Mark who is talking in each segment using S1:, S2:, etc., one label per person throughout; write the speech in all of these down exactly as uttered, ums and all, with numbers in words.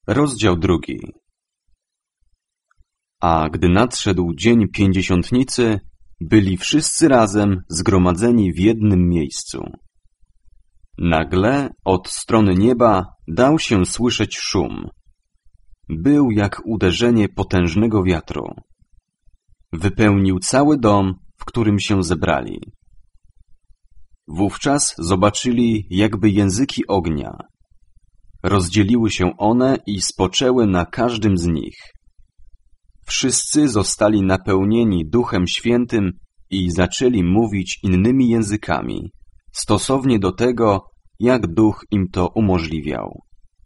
S1: Rozdział drugi. A gdy nadszedł dzień pięćdziesiątnicy, byli wszyscy razem zgromadzeni w jednym miejscu. Nagle od strony nieba dał się słyszeć szum. Był jak uderzenie potężnego wiatru. Wypełnił cały dom, w którym się zebrali. Wówczas zobaczyli jakby języki ognia. Rozdzieliły się one i spoczęły na każdym z nich. Wszyscy zostali napełnieni Duchem Świętym i zaczęli mówić innymi językami, stosownie do tego, jak Duch im to umożliwiał.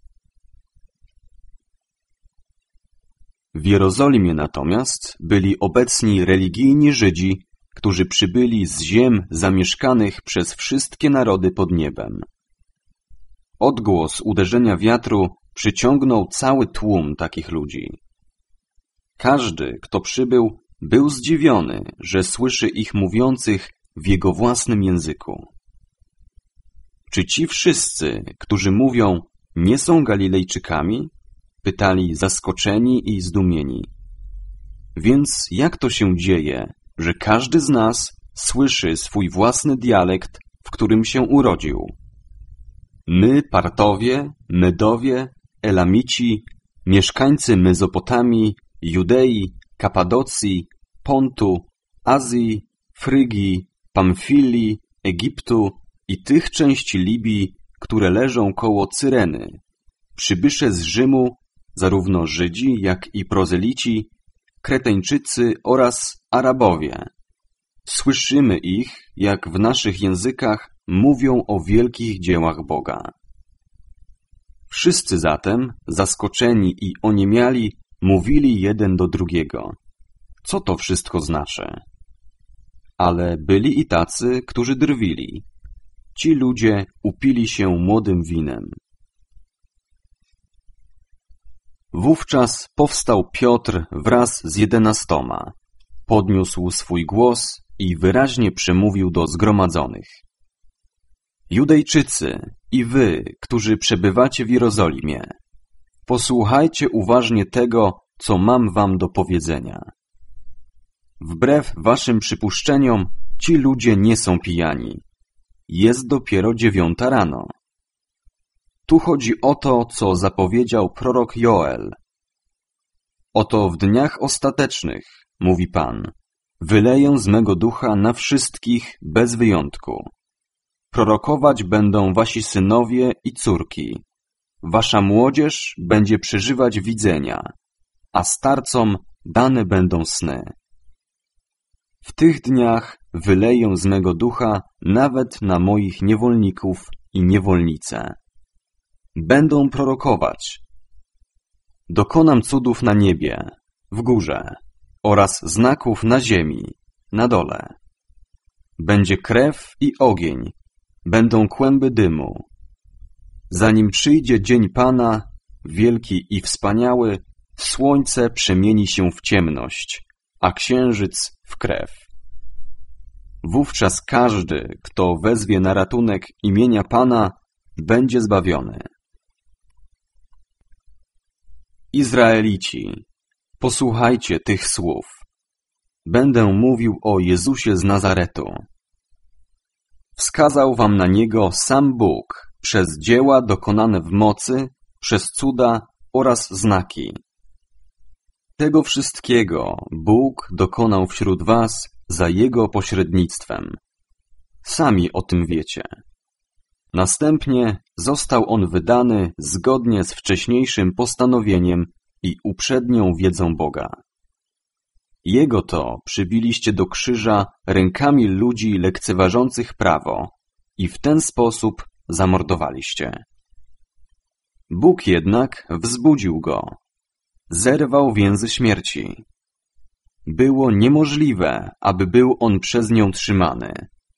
S1: W Jerozolimie natomiast byli obecni religijni Żydzi, którzy przybyli z ziem zamieszkanych przez wszystkie narody pod niebem. Odgłos uderzenia wiatru przyciągnął cały tłum takich ludzi. Każdy, kto przybył, był zdziwiony, że słyszy ich mówiących w jego własnym języku. Czy ci wszyscy, którzy mówią, nie są Galilejczykami? Pytali zaskoczeni i zdumieni. Więc jak to się dzieje, że każdy z nas słyszy swój własny dialekt, w którym się urodził? My, Partowie, Medowie, Elamici, mieszkańcy Mezopotamii, Judei, Kapadocji, Pontu, Azji, Frygii, Pamfilii, Egiptu i tych części Libii, które leżą koło Cyreny, przybysze z Rzymu, zarówno Żydzi, jak i prozelici, Kreteńczycy oraz Arabowie. Słyszymy ich, jak w naszych językach mówią o wielkich dziełach Boga. Wszyscy zatem, zaskoczeni i oniemiali, mówili jeden do drugiego. Co to wszystko znaczy? Ale byli i tacy, którzy drwili. Ci ludzie upili się młodym winem. Wówczas powstał Piotr wraz z jedenastoma. Podniósł swój głos i wyraźnie przemówił do zgromadzonych. Judejczycy i wy, którzy przebywacie w Jerozolimie, posłuchajcie uważnie tego, co mam wam do powiedzenia. Wbrew waszym przypuszczeniom, ci ludzie nie są pijani. Jest dopiero dziewiąta rano. Tu chodzi o to, co zapowiedział prorok Joel. Oto w dniach ostatecznych, mówi Pan, wyleję z mego ducha na wszystkich bez wyjątku. Prorokować będą wasi synowie i córki. Wasza młodzież będzie przeżywać widzenia, a starcom dane będą sny. W tych dniach wyleję z mego ducha nawet na moich niewolników i niewolnice. Będą prorokować. Dokonam cudów na niebie, w górze oraz znaków na ziemi, na dole. Będzie krew i ogień, będą kłęby dymu. Zanim przyjdzie dzień Pana, wielki i wspaniały, słońce przemieni się w ciemność, a księżyc w krew. Wówczas każdy, kto wezwie na ratunek imienia Pana, będzie zbawiony. Izraelici, posłuchajcie tych słów. Będę mówił o Jezusie z Nazaretu. Wskazał wam na Niego sam Bóg przez dzieła dokonane w mocy, przez cuda oraz znaki. Tego wszystkiego Bóg dokonał wśród was za Jego pośrednictwem. Sami o tym wiecie. Następnie został On wydany zgodnie z wcześniejszym postanowieniem i uprzednią wiedzą Boga. Jego to przybiliście do krzyża rękami ludzi lekceważących prawo i w ten sposób zamordowaliście. Bóg jednak wzbudził Go. Zerwał więzy śmierci. Było niemożliwe, aby był on przez nią trzymany.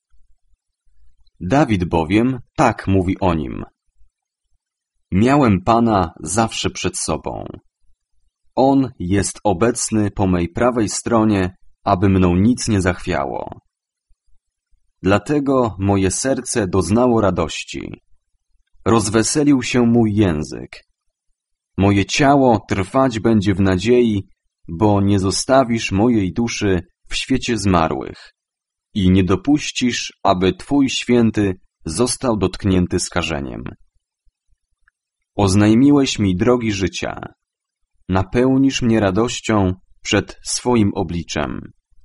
S1: Dawid bowiem tak mówi o nim. Miałem Pana zawsze przed sobą. On jest obecny po mej prawej stronie, aby mną nic nie zachwiało. Dlatego moje serce doznało radości. Rozweselił się mój język. Moje ciało trwać będzie w nadziei, bo nie zostawisz mojej duszy w świecie zmarłych i nie dopuścisz, aby Twój święty został dotknięty skażeniem. Oznajmiłeś mi drogi życia. Napełnisz mnie radością przed swoim obliczem.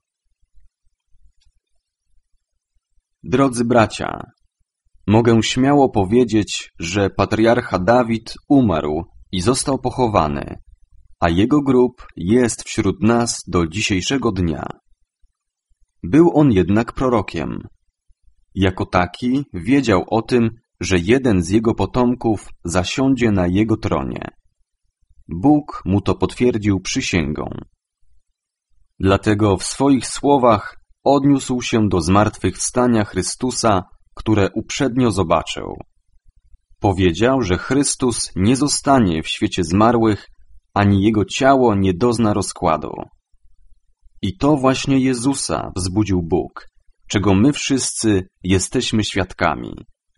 S1: Drodzy bracia, mogę śmiało powiedzieć, że patriarcha Dawid umarł i został pochowany, a jego grób jest wśród nas do dzisiejszego dnia. Był on jednak prorokiem. Jako taki wiedział o tym, że jeden z jego potomków zasiądzie na jego tronie. Bóg mu to potwierdził przysięgą. Dlatego w swoich słowach odniósł się do zmartwychwstania Chrystusa, które uprzednio zobaczył. Powiedział, że Chrystus nie zostanie w świecie zmarłych, ani jego ciało nie dozna rozkładu. I to właśnie Jezusa wzbudził Bóg, czego my wszyscy jesteśmy świadkami.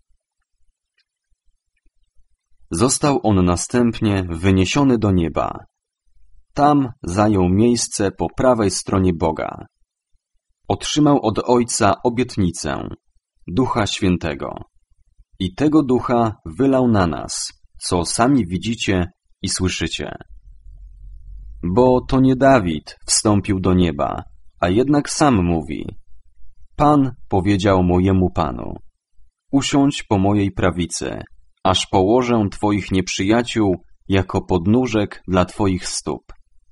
S1: Został on następnie wyniesiony do nieba. Tam zajął miejsce po prawej stronie Boga. Otrzymał od Ojca obietnicę, Ducha Świętego. I tego Ducha wylał na nas, co sami widzicie i słyszycie. Bo to nie Dawid wstąpił do nieba, a jednak sam mówi: Pan powiedział mojemu Panu: usiądź po mojej prawicy, aż położę Twoich nieprzyjaciół jako podnóżek dla Twoich stóp.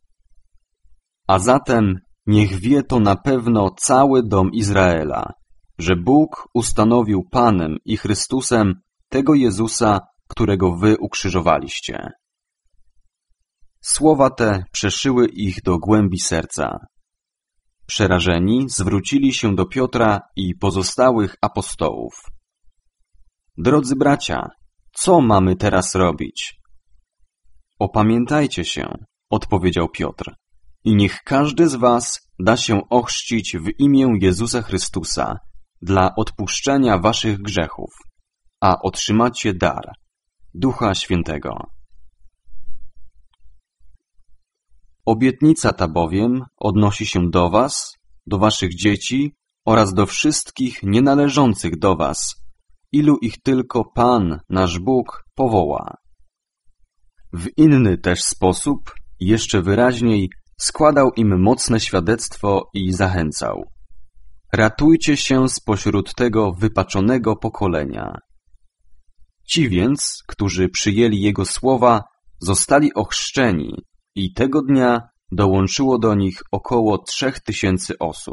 S1: A zatem niech wie to na pewno cały dom Izraela, że Bóg ustanowił Panem i Chrystusem tego Jezusa, którego wy ukrzyżowaliście. Słowa te przeszyły ich do głębi serca. Przerażeni zwrócili się do Piotra i pozostałych apostołów. Drodzy bracia, co mamy teraz robić? Opamiętajcie się, odpowiedział Piotr, i niech każdy z was da się ochrzcić w imię Jezusa Chrystusa dla odpuszczenia waszych grzechów, a otrzymacie dar, Ducha Świętego. Obietnica ta bowiem odnosi się do was, do waszych dzieci oraz do wszystkich nienależących do was, ilu ich tylko Pan, nasz Bóg, powoła. W inny też sposób, jeszcze wyraźniej, składał im mocne świadectwo i zachęcał. Ratujcie się spośród tego wypaczonego pokolenia. Ci więc, którzy przyjęli Jego słowa, zostali ochrzczeni i tego dnia dołączyło do nich około trzech tysięcy osób.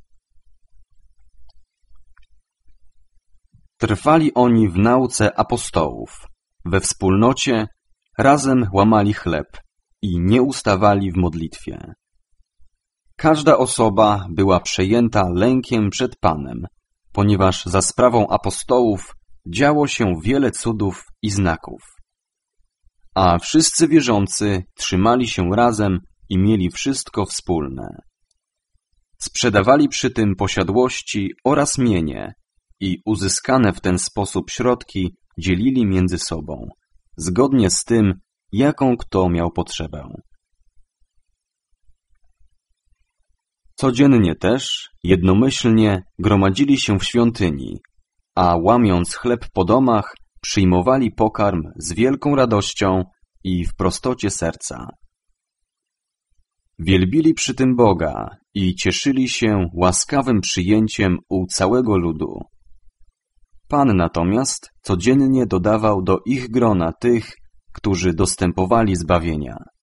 S1: Trwali oni w nauce apostołów, we wspólnocie, razem łamali chleb i nie ustawali w modlitwie. Każda osoba była przejęta lękiem przed Panem, ponieważ za sprawą apostołów działo się wiele cudów i znaków. A wszyscy wierzący trzymali się razem i mieli wszystko wspólne. Sprzedawali przy tym posiadłości oraz mienie i uzyskane w ten sposób środki dzielili między sobą, zgodnie z tym, jaką kto miał potrzebę. Codziennie też, jednomyślnie, gromadzili się w świątyni, a łamiąc chleb po domach, przyjmowali pokarm z wielką radością i w prostocie serca. Wielbili przy tym Boga i cieszyli się łaskawym przyjęciem u całego ludu. Pan natomiast codziennie dodawał do ich grona tych, którzy dostępowali zbawienia.